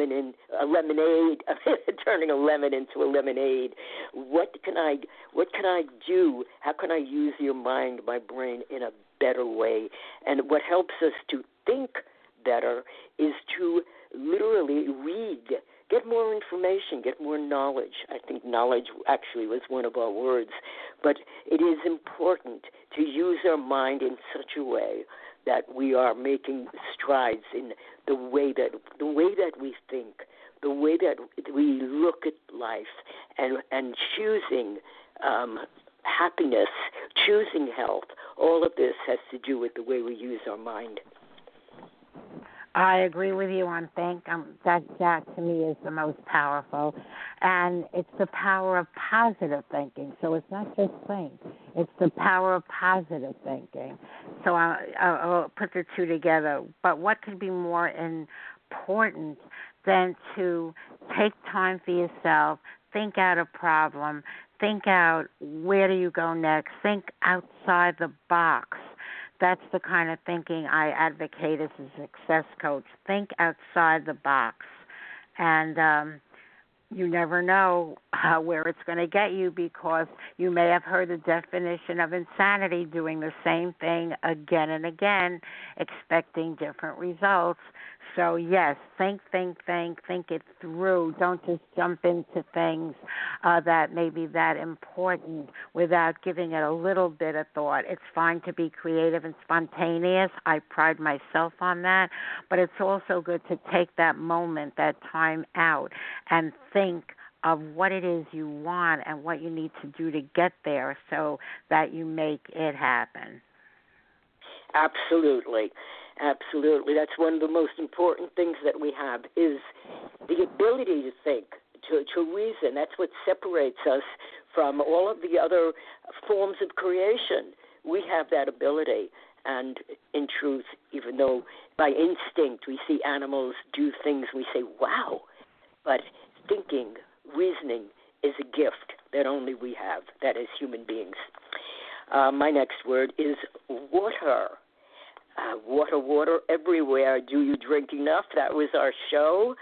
turning a lemon into a lemonade. What can I do? How can I use your mind, my brain, in a better way? And what helps us to think better is to literally read, get more information, get more knowledge. I think knowledge actually was one of our words, but it is important to use our mind in such a way that we are making strides in the way that we think, the way that we look at life, and choosing happiness, choosing health. All of this has to do with the way we use our mind. I agree with you on think. That to me is the most powerful, and it's the power of positive thinking. So it's not just think; it's the power of positive thinking. So I'll put the two together. But what could be more important than to take time for yourself, think out a problem, think out where do you go next, think outside the box. That's the kind of thinking I advocate as a success coach. Think outside the box. And you never know where it's going to get you, because you may have heard the definition of insanity, doing the same thing again and again, expecting different results. So, yes, think it through. Don't just jump into things that may be that important without giving it a little bit of thought. It's fine to be creative and spontaneous. I pride myself on that. But it's also good to take that moment, that time out, and think of what it is you want and what you need to do to get there so that you make it happen. Absolutely. Absolutely. That's one of the most important things that we have, is the ability to think, to reason. That's what separates us from all of the other forms of creation. We have that ability. And in truth, even though by instinct we see animals do things, we say, wow. But thinking, reasoning is a gift that only we have, that is human beings. My next word is water. Water everywhere. Do you drink enough? That was our show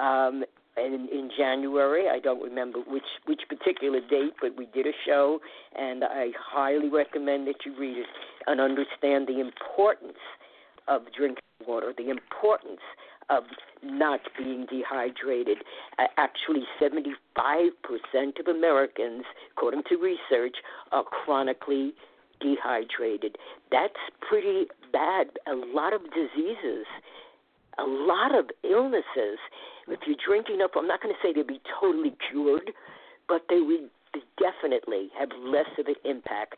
in January. I don't remember which particular date, but we did a show, and I highly recommend that you read it and understand the importance of drinking water, the importance of not being dehydrated. Actually, 75% of Americans, according to research, are chronically dehydrated. That's pretty bad. A lot of diseases, a lot of illnesses. If you drink enough, I'm not going to say they'll be totally cured, but they would definitely have less of an impact,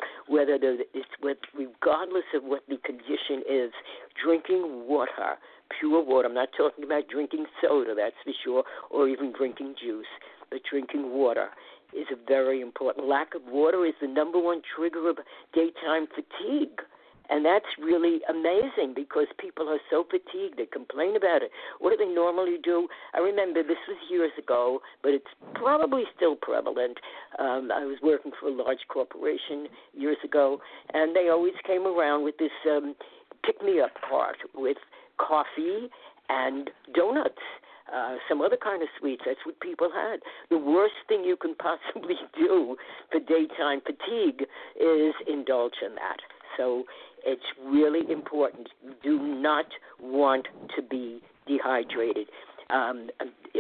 regardless of what the condition is. Drinking water, pure water. I'm not talking about drinking soda, that's for sure, or even drinking juice, but drinking water is a very important. Lack of water is the number one trigger of daytime fatigue. And that's really amazing, because people are so fatigued. They complain about it. What do they normally do? I remember this was years ago, but it's probably still prevalent. I was working for a large corporation years ago, and they always came around with this pick-me-up cart with coffee and donuts. Some other kind of sweets. That's what people had. The worst thing you can possibly do for daytime fatigue is indulge in that. So it's really important. You do not want to be dehydrated. A 2%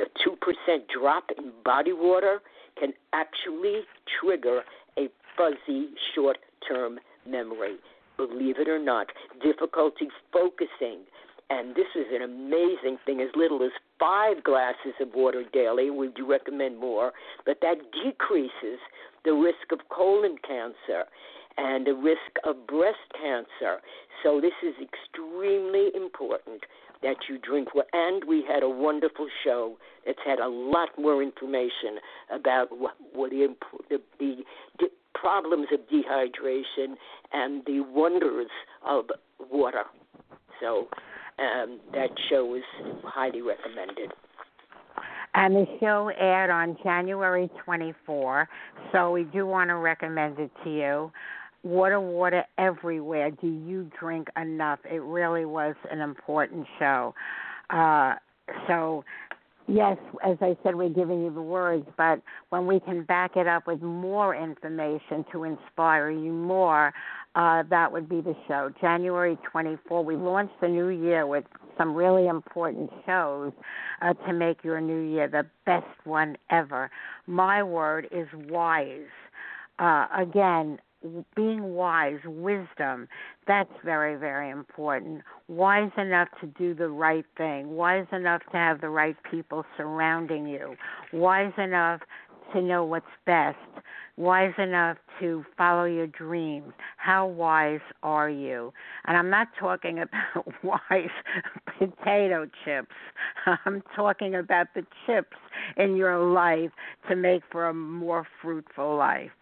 drop in body water can actually trigger a fuzzy short-term memory. Believe it or not, difficulty focusing. And this is an amazing thing, as little as 5 glasses of water daily. We do recommend more, but that decreases the risk of colon cancer and the risk of breast cancer. So this is extremely important that you drink water. And we had a wonderful show that's had a lot more information about what the problems of dehydration and the wonders of water. So that show is highly recommended. And the show aired on January 24, so we do want to recommend it to you. Water everywhere. Do you drink enough? It really was an important show. So, yes, as I said, we're giving you the words, but when we can back it up with more information to inspire you more, that would be the show. January 24, we launched the new year with some really important shows to make your new year the best one ever. My word is wise. Again, being wise, wisdom, that's very, very important. Wise enough to do the right thing. Wise enough to have the right people surrounding you. Wise enough to know what's best. Wise enough to follow your dreams. How wise are you? And I'm not talking about wise potato chips. I'm talking about the chips in your life to make for a more fruitful life.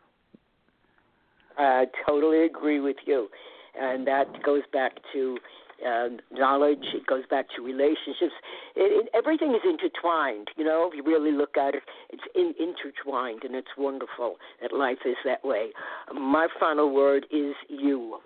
I totally agree with you. And that goes back to knowledge. It goes back to relationships. Everything is intertwined. You know, if you really look at it, it's intertwined, and it's wonderful that life is that way. My final word is you.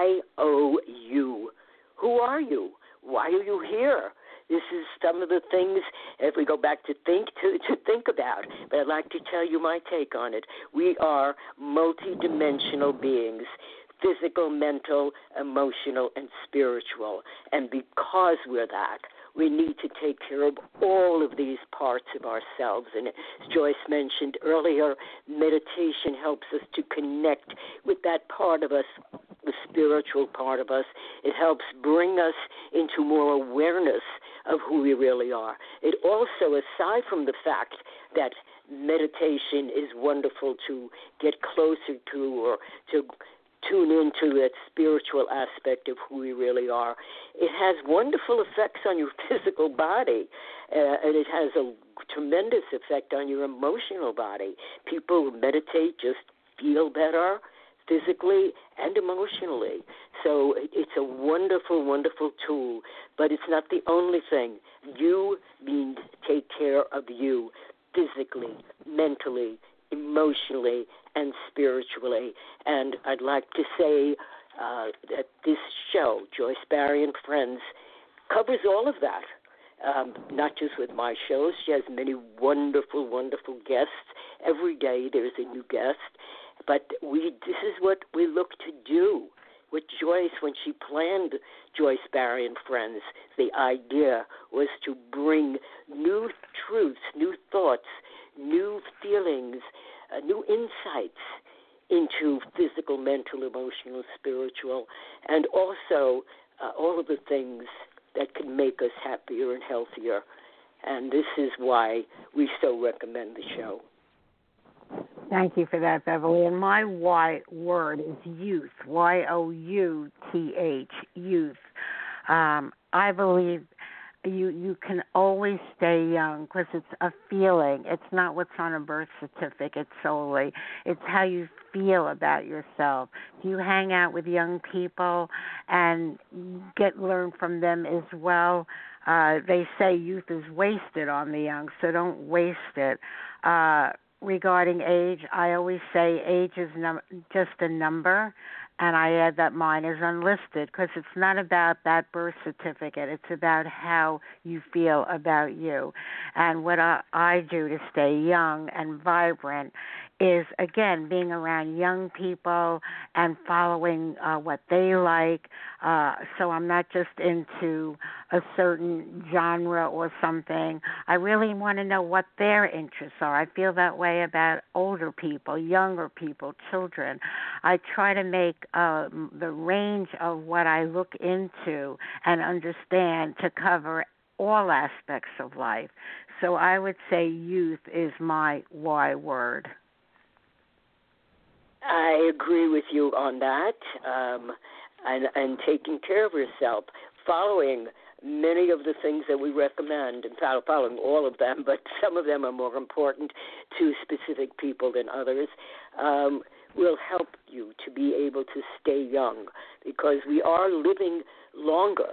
Y-O-U. Who are you? Why are you here? This is some of the things, if we go back to think about. But I'd like to tell you my take on it. We are multidimensional beings, physical, mental, emotional, and spiritual. And because we're that, we need to take care of all of these parts of ourselves. And as Joyce mentioned earlier, meditation helps us to connect with that part of us, the spiritual part of us. It helps bring us into more awareness of who we really are. It also, aside from the fact that meditation is wonderful to get closer to or to tune into that spiritual aspect of who we really are, it has wonderful effects on your physical body, and it has a tremendous effect on your emotional body. People who meditate just feel better physically and emotionally. So it's a wonderful, wonderful tool, but it's not the only thing. You mean take care of you physically, mentally, emotionally, and spiritually. And I'd like to say that this show, Joyce Barrie and Friends, covers all of that. Not just with my shows. She has many wonderful, wonderful guests. Every day there's a new guest. But this is what we look to do. With Joyce, when she planned Joyce Barrie and Friends, the idea was to bring new truths, new thoughts, new feelings, new insights into physical, mental, emotional, spiritual, and also all of the things that can make us happier and healthier. And this is why we so recommend the show. Thank you for that, Beverly. And my Y word is youth, Y-O-U-T-H, youth. I believe you can always stay young because it's a feeling. It's not what's on a birth certificate solely. It's how you feel about yourself. Do you hang out with young people and learn from them as well? They say youth is wasted on the young, so don't waste it. Regarding age, I always say age is just a number, and I add that mine is unlisted because it's not about that birth certificate. It's about how you feel about you. And what I do to stay young and vibrant is, again, being around young people and following what they like. So I'm not just into a certain genre or something. I really want to know what their interests are. I feel that way about older people, younger people, children. I try to make the range of what I look into and understand to cover all aspects of life. So I would say youth is my Y word. I agree with you on that, and taking care of yourself, following many of the things that we recommend, and following all of them, but some of them are more important to specific people than others, will help you to be able to stay young, because we are living longer.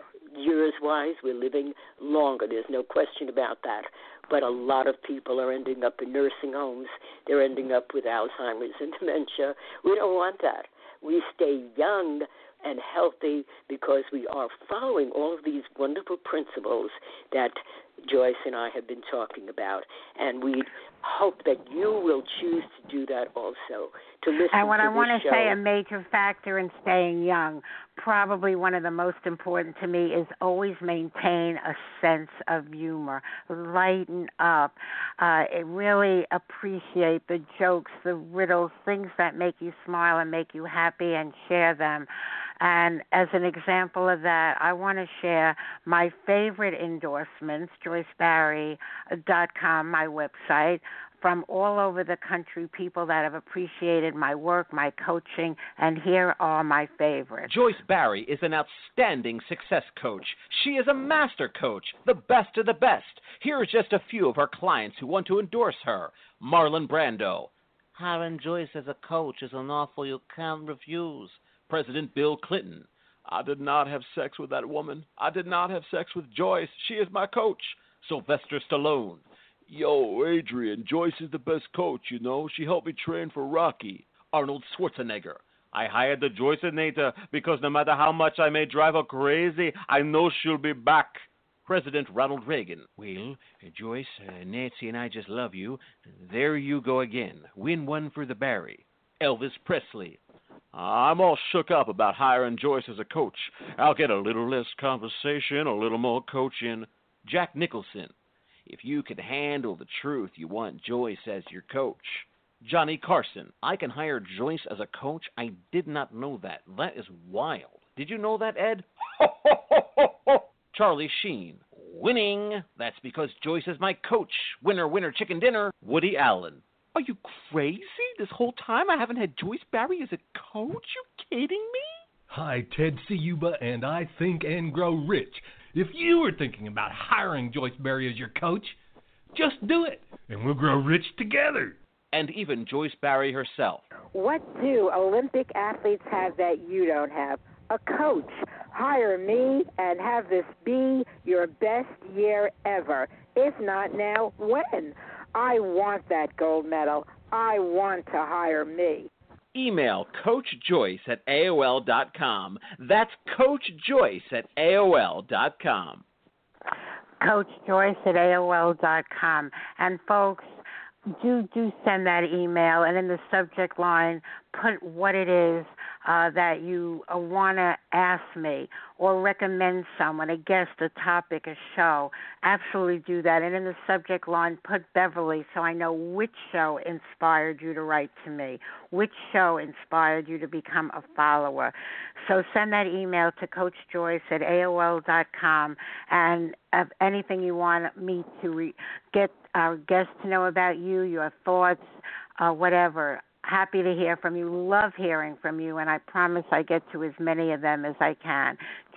years-wise, we're living longer. There's no question about that. But a lot of people are ending up in nursing homes. They're ending up with Alzheimer's and dementia. We don't want that. We stay young and healthy because we are following all of these wonderful principles that Joyce and I have been talking about. And we hope that you will choose to do that also, to listen and what to I want this to show. say, a major factor in staying young, probably one of the most important to me, is always maintain a sense of humor. Lighten up. Really appreciate the jokes, the riddles, things that make you smile and make you happy, and share them. And as an example of that, I want to share my favorite endorsements, JoyceBarry.com, my website, from all over the country, people that have appreciated my work, my coaching, and here are my favorites. Joyce Barry is an outstanding success coach. She is a master coach, the best of the best. Here are just a few of her clients who want to endorse her. Marlon Brando. Hiring Joyce as a coach is an offer you can't refuse. President Bill Clinton. I did not have sex with that woman. I did not have sex with Joyce. She is my coach. Sylvester Stallone. Yo, Adrian, Joyce is the best coach, you know. She helped me train for Rocky. Arnold Schwarzenegger. I hired the Joyceinator because no matter how much I may drive her crazy, I know she'll be back. President Ronald Reagan. Well, Joyce, Nancy and I just love you. There you go again. Win one for the Barry. Elvis Presley. I'm all shook up about hiring Joyce as a coach. I'll get a little less conversation, a little more coaching. Jack Nicholson. If you can handle the truth, you want Joyce as your coach. Johnny Carson. I can hire Joyce as a coach? I did not know that. That is wild. Did you know that, Ed? Charlie Sheen. Winning. That's because Joyce is my coach. Winner, winner, chicken dinner. Woody Allen. Are you crazy? This whole time I haven't had Joyce Barry as a coach? You kidding me? Hi, Ted Ciuba, and I Think and Grow Rich. If you were thinking about hiring Joyce Barry as your coach, just do it, and we'll grow rich together. And even Joyce Barry herself. What do Olympic athletes have that you don't have? A coach. Hire me and have this be your best year ever. If not now, when? I want that gold medal. I want to hire me. Email CoachJoyce@AOL.com. That's CoachJoyce@AOL.com. CoachJoyce@AOL.com. And folks, do send that email, and in the subject line, put what it is that you want to ask me, or recommend someone, a guest, a topic, a show. Absolutely do that. And in the subject line, put Beverly, so I know which show inspired you to write to me, which show inspired you to become a follower. So send that email to CoachJoyce@AOL.com, and if anything you want me to get our guests to know about you, your thoughts, whatever. Happy to hear from you. Love hearing from you, and I promise I get to as many of them as I can.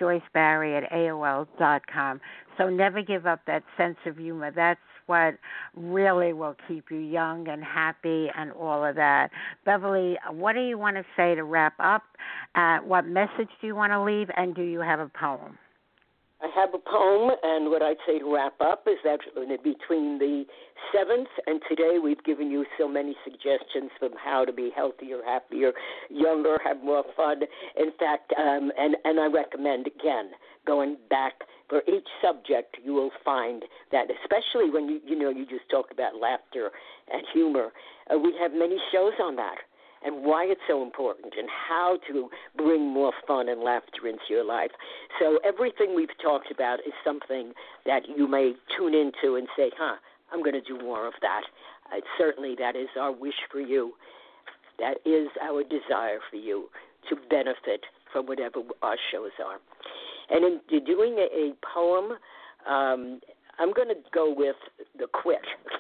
JoyceBarry@AOL.com. So never give up that sense of humor. That's what really will keep you young and happy and all of that. Beverly, what do you want to say to wrap up? What message do you want to leave, and do you have a poem? I have a poem, and what I'd say to wrap up is that between the 7th and today, we've given you so many suggestions from how to be healthier, happier, younger, have more fun. In fact, and I recommend, again, going back for each subject, you will find that, especially when you just talked about laughter and humor, we have many shows on that, and why it's so important, and how to bring more fun and laughter into your life. So everything we've talked about is something that you may tune into and say, I'm going to do more of that. Certainly that is our wish for you. That is our desire for you, to benefit from whatever our shows are. And in doing a poem, I'm going to go with the quit.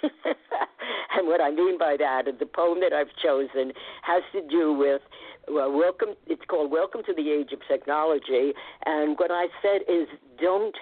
And what I mean by that, the poem that I've chosen has to do with, it's called Welcome to the Age of Technology. And what I said is, don't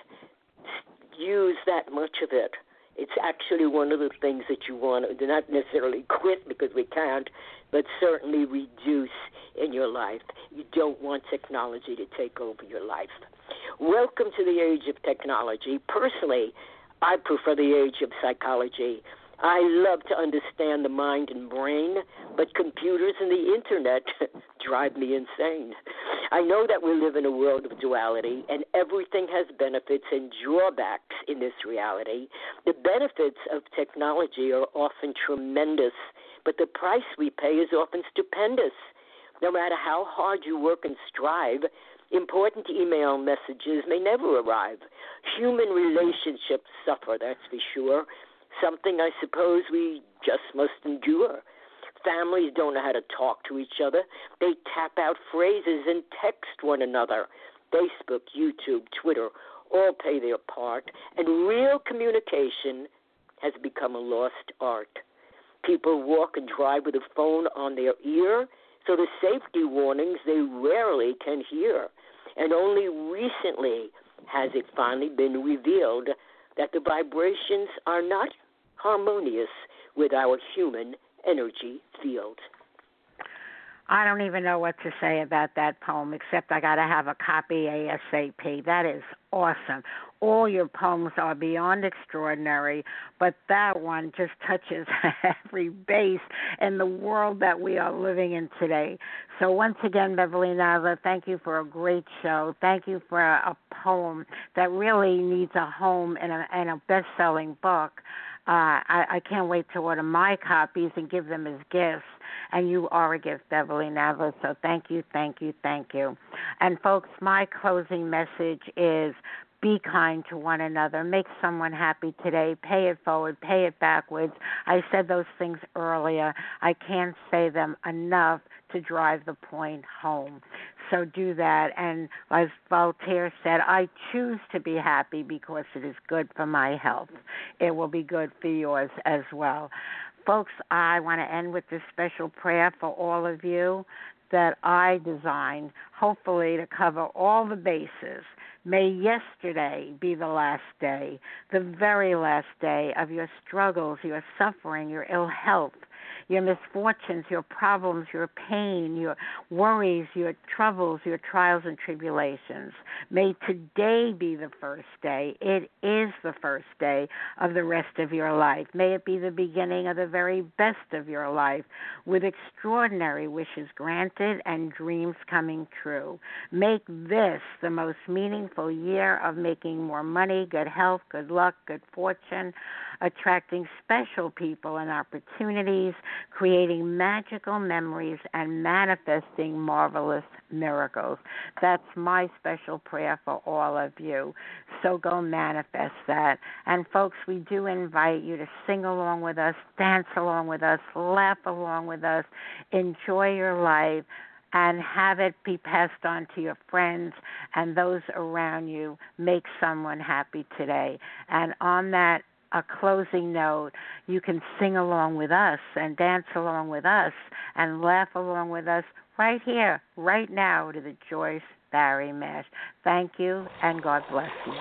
use that much of it. It's actually one of the things that you want to not necessarily quit, because we can't, but certainly reduce in your life. You don't want technology to take over your life. Welcome to the age of technology. Personally, I prefer the age of psychology. I love to understand the mind and brain, but computers and the internet drive me insane. I know that we live in a world of duality, and everything has benefits and drawbacks in this reality. The benefits of technology are often tremendous, but the price we pay is often stupendous. No matter how hard you work and strive, important email messages may never arrive. Human relationships suffer, that's for sure. Something I suppose we just must endure. Families don't know how to talk to each other. They tap out phrases and text one another. Facebook, YouTube, Twitter all play their part, and real communication has become a lost art. People walk and drive with a phone on their ear, so the safety warnings they rarely can hear. And only recently has it finally been revealed that the vibrations are not harmonious with our human energy field. I don't even know what to say about that poem, except I got to have a copy ASAP. That is awesome. All your poems are beyond extraordinary, but that one just touches every base in the world that we are living in today. So once again, Beverly Nadler, thank you for a great show. Thank you for a poem that really needs a home in a best-selling book. I can't wait to order my copies and give them as gifts. And you are a gift, Beverly Nadler, so thank you, thank you, thank you. And, folks, my closing message is be kind to one another. Make someone happy today. Pay it forward. Pay it backwards. I said those things earlier. I can't say them enough to drive the point home. So do that. And as Voltaire said, I choose to be happy because it is good for my health. It will be good for yours as well. Folks, I want to end with this special prayer for all of you that I designed, hopefully to cover all the bases. May yesterday be the last day, the very last day of your struggles, your suffering, your ill health, your misfortunes, your problems, your pain, your worries, your troubles, your trials and tribulations. May today be the first day. It is the first day of the rest of your life. May it be the beginning of the very best of your life, with extraordinary wishes granted and dreams coming true. Make this the most meaningful year of making more money, good health, good luck, good fortune, attracting special people and opportunities, creating magical memories, and manifesting marvelous miracles. That's my special prayer for all of you. So go manifest that. And folks, we do invite you to sing along with us, dance along with us, laugh along with us, enjoy your life, and have it be passed on to your friends and those around you. Make someone happy today. And on that, a closing note, you can sing along with us and dance along with us and laugh along with us right here, right now, to the Joyce Barrie Mash. Thank you, and God bless you.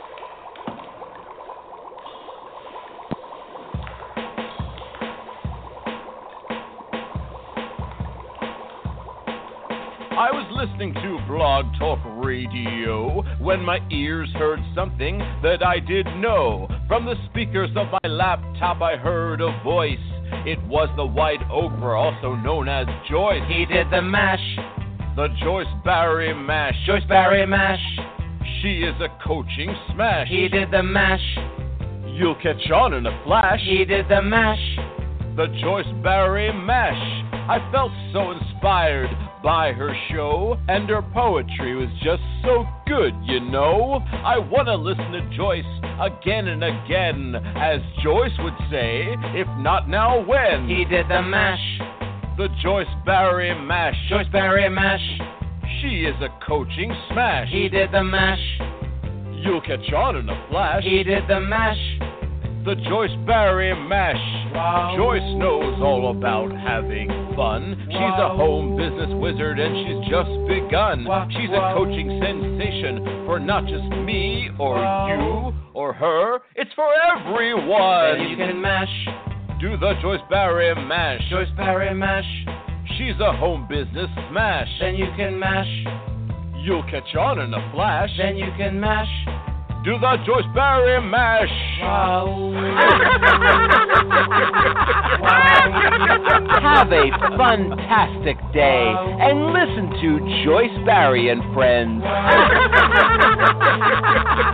I was listening to Blog Talk Radio when my ears heard something that I didn't know. From the speakers of my laptop I heard a voice. It was the White Oprah, also known as Joyce. He did the mash. The Joyce Barrie Mash. Joyce Barrie Mash. She is a coaching smash. He did the mash. You'll catch on in a flash. He did the mash. The Joyce Barrie Mash. I felt so inspired by her show, and her poetry was just so good, you know. I want to listen to Joyce again and again, as Joyce would say, if not now, when? He did the mash. The Joyce Barrie Mash. Joyce Barrie Mash. She is a coaching smash. He did the mash. You'll catch on in a flash. He did the mash. The Joyce Barrie Mash. Wow. Joyce knows all about having fun. Wow. She's a home business wizard and she's just begun. Wow. She's a coaching sensation for not just me or you or her. It's for everyone. Then you can mash. Do the Joyce Barrie Mash. Joyce Barrie Mash. She's a home business smash. Then you can mash. you'll catch on in a flash. Then you can mash. Do the Joyce Barrie Mash. Have a fantastic day and listen to Joyce Barrie and Friends.